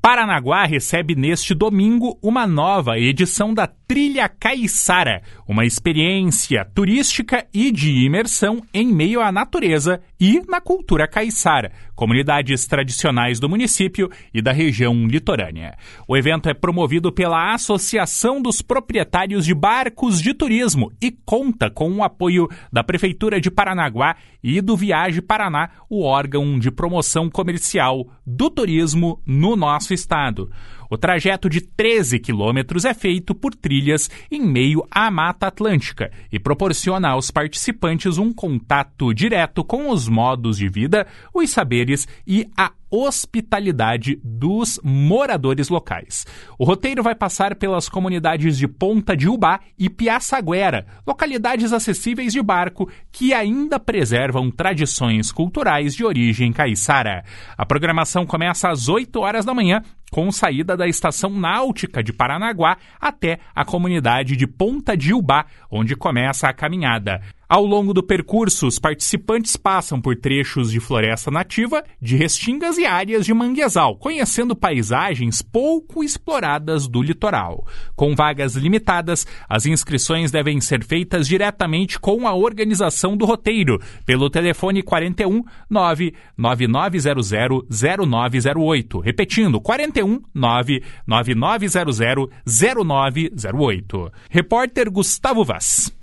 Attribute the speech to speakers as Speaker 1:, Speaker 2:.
Speaker 1: Paranaguá recebe neste domingo uma nova edição da Trilha Caiçara, uma experiência turística e de imersão em meio à natureza e na cultura caiçara, comunidades tradicionais do município e da região litorânea. O evento é promovido pela Associação dos Proprietários de Barcos de Turismo e conta com o apoio da Prefeitura de Paranaguá e do Viaje Paraná, o órgão de promoção comercial do turismo no nosso estado. O trajeto de 13 quilômetros é feito por trilhas em meio à Mata Atlântica e proporciona aos participantes um contato direto com os modos de vida, os saberes e a hospitalidade dos moradores locais. O roteiro vai passar pelas comunidades de Ponta de Ubá e Piaçaguera, localidades acessíveis de barco que ainda preservam tradições culturais de origem caiçara. A programação começa às 8 horas da manhã, com saída da Estação Náutica de Paranaguá até a comunidade de Ponta de Ubá, onde começa a caminhada. Ao longo do percurso, os participantes passam por trechos de floresta nativa, de restingas e áreas de manguezal, conhecendo paisagens pouco exploradas do litoral. Com vagas limitadas, as inscrições devem ser feitas diretamente com a organização do roteiro, pelo telefone 41 99900 0908. Repetindo, 41 99900 0908. Repórter Gustavo Vaz.